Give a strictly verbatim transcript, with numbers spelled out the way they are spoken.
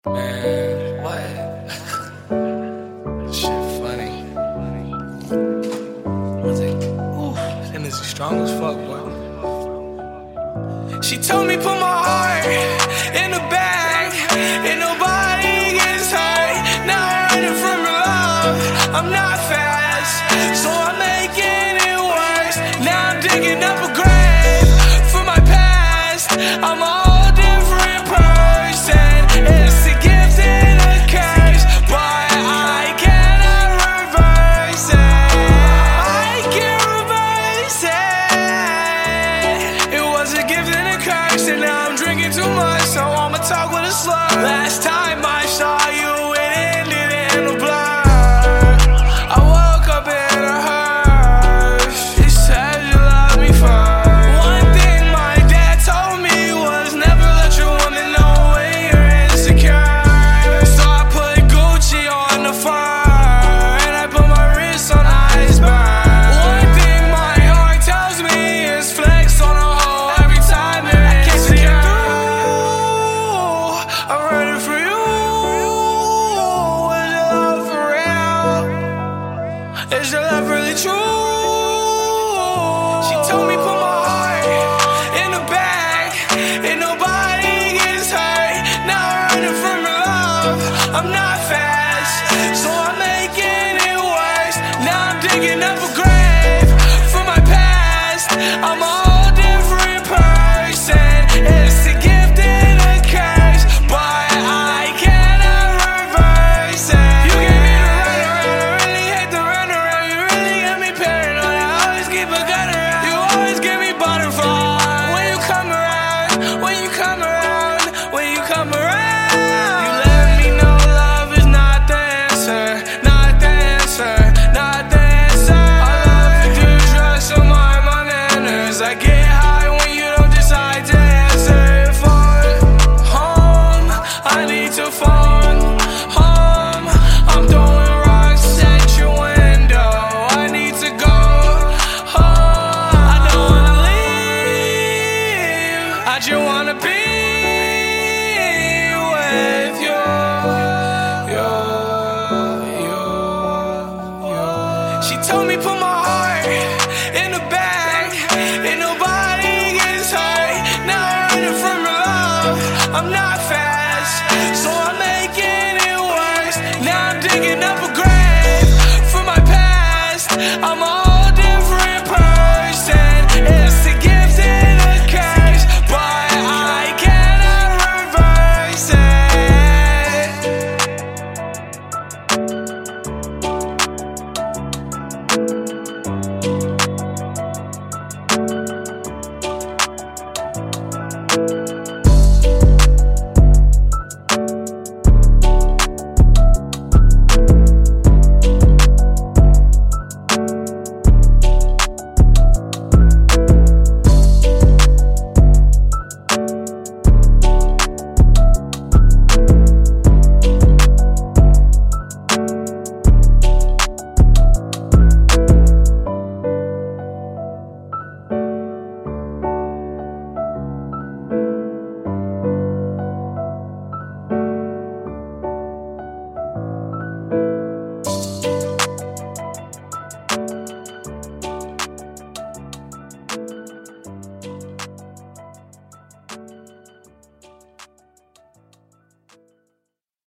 Man, what? Shit funny. I was like, ooh, that energy strong as fuck, boy. She told me put my heart in the bag, and nobody gets hurt. Now I'm running from your love. I'm not fast, so I'm making it worse. Now I'm digging up a grave for my past. I'm a whole different person. It's a gift and a curse, but I cannot reverse it. I can't reverse it. It was a gift and a curse, and now I'm drinking too much, so I'ma talk with a slur. Last time I saw you, it ended in a blur. I woke up in a hearse. You said you loved me first. One thing my dad told me was never let your woman know when you're insecure. So I put Gucci on the fur, and I put my wrist on iceberg. One thing my heart tells me is flex on a hoe every time you're insecure. I'm running for you. Is your love for real? Is your love really true? She told me put my heart in the bag, and nobody gets hurt. Now I'm running from your love. I'm not fast, so I'm making it worse. Now I'm digging up a grave for my past. I'm a whole different person. It's a gift and a curse, but I cannot reverse it. You gave me the runaround, I really hate the runaround. You really got me paranoid, I always keep a gun around. You always give me butterflies when you come around, when you come around, when you come around. You let me know love is not the answer, not the answer, not the answer. I love you through drugs, so my my manners. I get high when you don't decide to answer. Phone home, I need to phone.